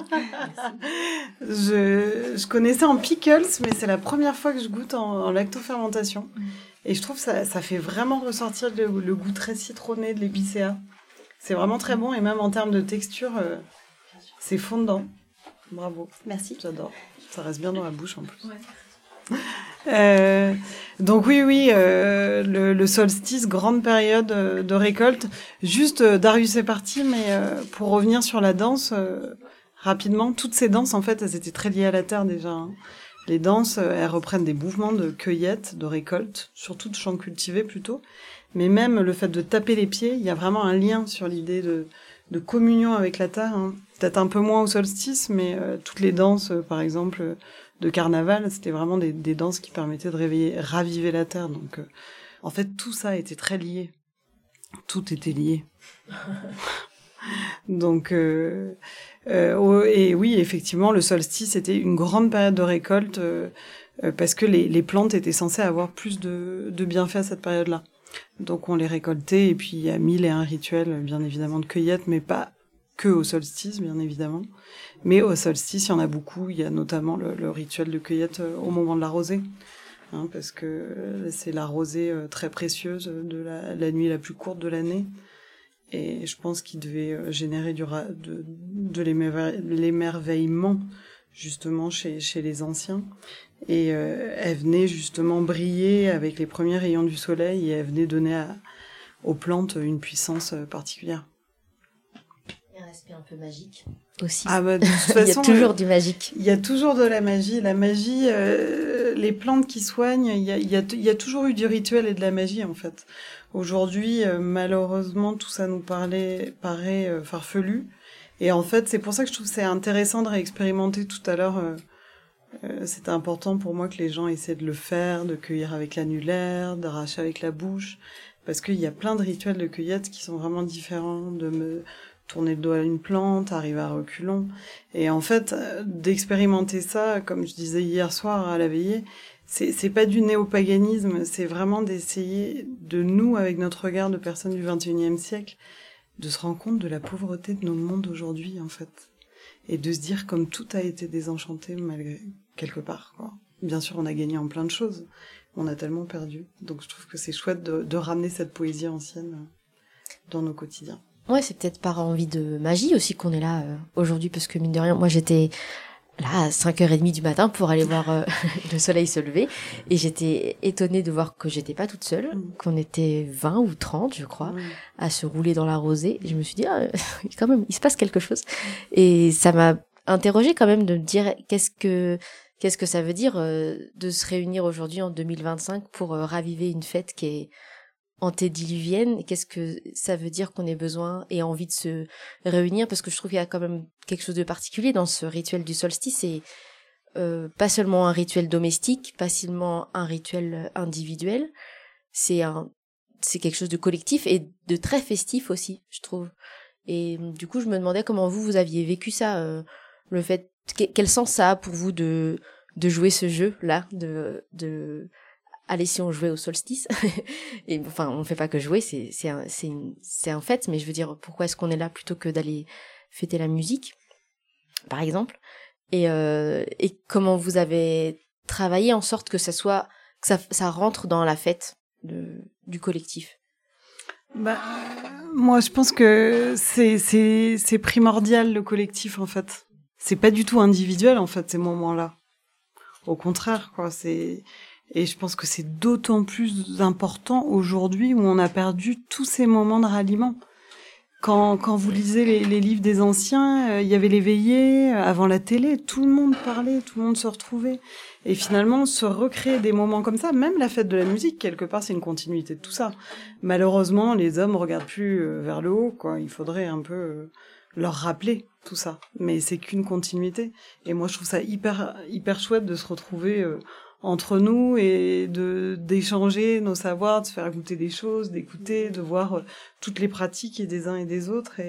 Je connaissais en pickles, mais c'est la première fois que je goûte en lactofermentation. Et je trouve que ça fait vraiment ressortir le goût très citronné de l'épicéa. C'est vraiment très bon, et même en termes de texture, c'est fondant. Bravo. Merci. J'adore. Ça reste bien dans la bouche en plus. Ouais. Donc oui, le solstice, grande période de récolte. Juste, Darius est parti, mais pour revenir sur la danse, rapidement, toutes ces danses, en fait, elles étaient très liées à la terre déjà. Hein. Les danses, elles reprennent des mouvements de cueillette, de récolte, surtout de champs cultivés plutôt. Mais même le fait de taper les pieds, il y a vraiment un lien sur l'idée de communion avec la terre. Hein. Peut-être un peu moins au solstice, mais toutes les danses, par exemple, de carnaval, c'était vraiment des danses qui permettaient de raviver la terre. Donc, en fait, tout ça était très lié. Tout était lié. Donc, et oui, effectivement, le solstice était une grande période de récolte parce que les plantes étaient censées avoir plus de bienfaits à cette période-là. Donc, on les récoltait, et puis il y a 1001 rituels, bien évidemment, de cueillette, mais pas que au solstice, bien évidemment. Mais au solstice, il y en a beaucoup. Il y a notamment le rituel de cueillette au moment de la rosée, hein, parce que c'est la rosée très précieuse de la nuit la plus courte de l'année. Et je pense qu'il devait générer de l'émerveillement, justement, chez les anciens. Et elle venait justement briller avec les premiers rayons du soleil, et elle venait donner aux plantes une puissance particulière. Un aspect un peu magique aussi. Ah bah, de toute façon, il y a toujours du magique. Il y a toujours de la magie. La magie, les plantes qui soignent, il y a toujours eu du rituel et de la magie, en fait. Aujourd'hui, malheureusement, tout ça nous paraît farfelu. Et en fait, c'est pour ça que je trouve que c'est intéressant de réexpérimenter. Tout à l'heure, c'était important pour moi que les gens essaient de le faire, de cueillir avec l'annulaire, d'arracher avec la bouche. Parce qu'il y a plein de rituels de cueillette qui sont vraiment différents, de me tourner le doigt à une plante, arriver à reculons. Et en fait, d'expérimenter ça, comme je disais hier soir à la veillée, c'est pas du néopaganisme, c'est vraiment d'essayer de nous, avec notre regard de personnes du 21e siècle, de se rendre compte de la pauvreté de nos mondes aujourd'hui, en fait. Et de se dire comme tout a été désenchanté malgré quelque part, quoi. Bien sûr, on a gagné en plein de choses. On a tellement perdu. Donc je trouve que c'est chouette de ramener cette poésie ancienne dans nos quotidiens. Ouais, c'est peut-être par envie de magie aussi qu'on est là aujourd'hui, parce que mine de rien, moi j'étais là à 5h30 du matin pour aller voir le soleil se lever, et j'étais étonnée de voir que j'étais pas toute seule, qu'on était 20 ou 30, je crois, à se rouler dans la rosée. Et je me suis dit, quand même, il se passe quelque chose. Et ça m'a interrogée quand même de me dire qu'est-ce que ça veut dire de se réunir aujourd'hui en 2025 pour raviver une fête qui est antédiluvienne. Qu'est-ce que ça veut dire qu'on ait besoin et envie de se réunir, parce que je trouve qu'il y a quand même quelque chose de particulier dans ce rituel du solstice. C'est pas seulement un rituel domestique, pas seulement un rituel individuel, c'est quelque chose de collectif et de très festif aussi, je trouve. Et du coup, je me demandais comment vous aviez vécu ça, le fait, quel sens ça a pour vous de jouer ce jeu là, de allez, si on jouait au solstice, et enfin, on ne fait pas que jouer, c'est un fait, mais je veux dire, pourquoi est-ce qu'on est là plutôt que d'aller fêter la musique, par exemple, et comment vous avez travaillé en sorte que ça rentre dans la fête du collectif? Moi, je pense que c'est primordial, le collectif, en fait. C'est pas du tout individuel, en fait, ces moments-là. Au contraire, quoi, et je pense que c'est d'autant plus important aujourd'hui où on a perdu tous ces moments de ralliement. Quand vous lisez les livres des anciens, il y avait les veillées, avant la télé, tout le monde parlait, tout le monde se retrouvait. Et finalement, se recréer des moments comme ça, même la fête de la musique, quelque part, c'est une continuité de tout ça. Malheureusement, les hommes regardent plus vers le haut, quoi. Il faudrait un peu leur rappeler tout ça. Mais c'est qu'une continuité. Et moi, je trouve ça hyper chouette de se retrouver entre nous et d'échanger nos savoirs, de se faire goûter des choses, d'écouter, de voir toutes les pratiques des uns et des autres.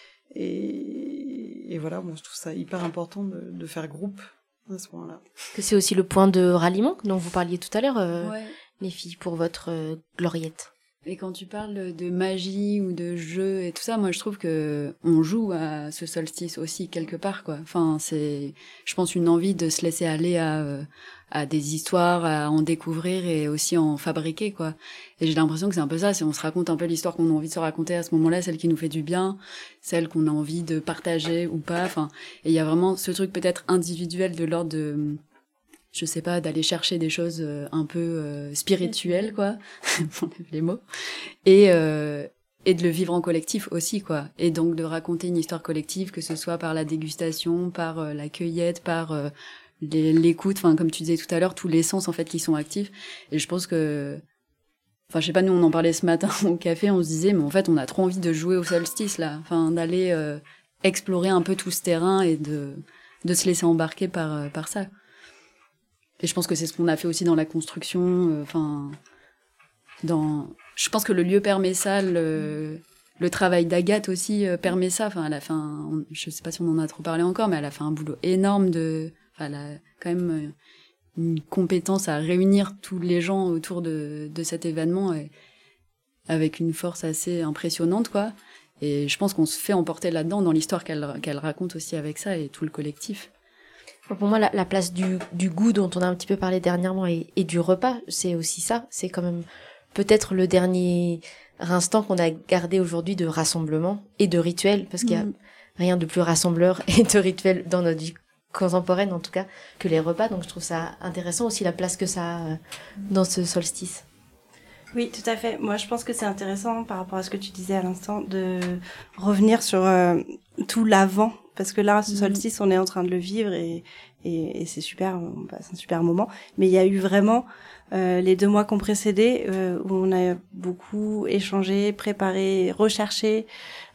Et voilà, moi, je trouve ça hyper important de faire groupe à ce moment-là. Que c'est aussi le point de ralliement dont vous parliez tout à l'heure, les filles, pour votre gloriette. Et quand tu parles de magie ou de jeu et tout ça, moi je trouve que on joue à ce solstice aussi quelque part, quoi. Enfin, c'est, je pense, une envie de se laisser aller à des histoires, à en découvrir et aussi en fabriquer, quoi. Et j'ai l'impression que c'est un peu ça, c'est on se raconte un peu l'histoire qu'on a envie de se raconter à ce moment-là, celle qui nous fait du bien, celle qu'on a envie de partager ou pas. Enfin, et il y a vraiment ce truc peut-être individuel de l'ordre de, je sais pas, d'aller chercher des choses un peu spirituelles, quoi, pour les mots, et de le vivre en collectif aussi, quoi, et donc de raconter une histoire collective, que ce soit par la dégustation, par la cueillette, par l'écoute, enfin comme tu disais tout à l'heure, tous les sens en fait qui sont actifs. Et je pense que, enfin je sais pas, nous on en parlait ce matin au café, on se disait mais en fait on a trop envie de jouer au solstice là, enfin d'aller explorer un peu tout ce terrain et de se laisser embarquer par ça. Et je pense que c'est ce qu'on a fait aussi dans la construction. Enfin, je pense que le lieu permet ça, le travail d'Agathe aussi permet ça. Enfin, elle a fait je sais pas si on en a trop parlé encore, mais elle a fait un boulot énorme elle a quand même une compétence à réunir tous les gens autour de cet événement avec une force assez impressionnante, quoi. Et je pense qu'on se fait emporter là-dedans dans l'histoire qu'elle raconte aussi avec ça et tout le collectif. Pour moi, la place du goût dont on a un petit peu parlé dernièrement et du repas, c'est aussi ça. C'est quand même peut-être le dernier instant qu'on a gardé aujourd'hui de rassemblement et de rituel, parce qu'il y a rien de plus rassembleur et de rituel dans notre vie contemporaine, en tout cas, que les repas. Donc je trouve ça intéressant aussi la place que ça a dans ce solstice. Oui, tout à fait. Moi, je pense que c'est intéressant par rapport à ce que tu disais à l'instant de revenir sur tout l'avant. Parce que là, ce solstice, on est en train de le vivre et c'est super, on passe un super moment. Mais il y a eu vraiment les 2 mois qui ont précédé où on a beaucoup échangé, préparé, recherché.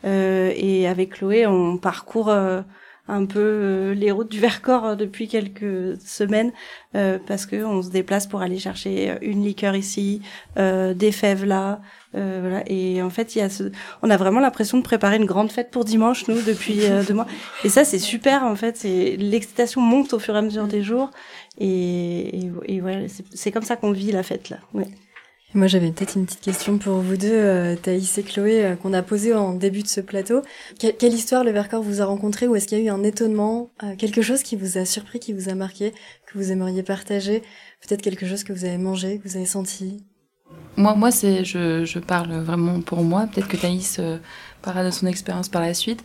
Et avec Chloé, on parcourt un peu les routes du Vercors depuis quelques semaines parce que on se déplace pour aller chercher une liqueur ici, des fèves là. Voilà. Et en fait, on a vraiment l'impression de préparer une grande fête pour dimanche, nous, depuis 2 mois. Et ça, c'est super, en fait. L'excitation monte au fur et à mesure des jours. Et voilà, c'est comme ça qu'on vit la fête, là. Ouais. Moi, j'avais peut-être une petite question pour vous deux, Thaïs et Chloé, qu'on a posée en début de ce plateau. Quelle histoire le Vercors vous a rencontré, ou est-ce qu'il y a eu un étonnement, quelque chose qui vous a surpris, qui vous a marqué, que vous aimeriez partager, peut-être quelque chose que vous avez mangé, que vous avez senti? Moi, je parle vraiment pour moi. Peut-être que Thaïs parlera de son expérience par la suite.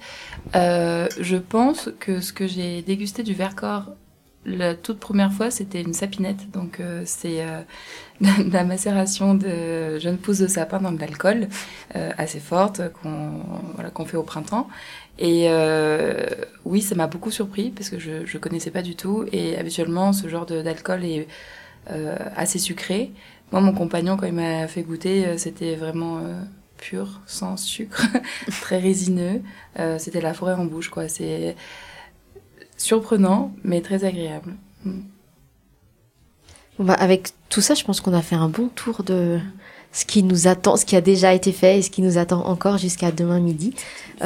Je pense que ce que j'ai dégusté du Vercors la toute première fois, c'était une sapinette. Donc, c'est de la macération de jeunes pousses de sapin dans de l'alcool assez forte qu'on fait au printemps. Et oui, ça m'a beaucoup surpris parce que je connaissais pas du tout. Et habituellement, ce genre d'alcool est assez sucré. Moi, mon compagnon, quand il m'a fait goûter, c'était vraiment pur, sans sucre, très résineux. C'était la forêt en bouche, quoi. C'est surprenant, mais très agréable. Avec tout ça, je pense qu'on a fait un bon tour de ce qui nous attend, ce qui a déjà été fait et ce qui nous attend encore jusqu'à demain midi.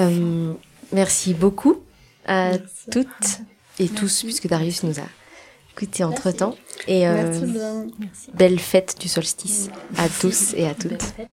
Merci beaucoup à toutes et tous, puisque Darius nous a écoutez entre-temps. Et Merci bien. belle fête du solstice à tous et à toutes.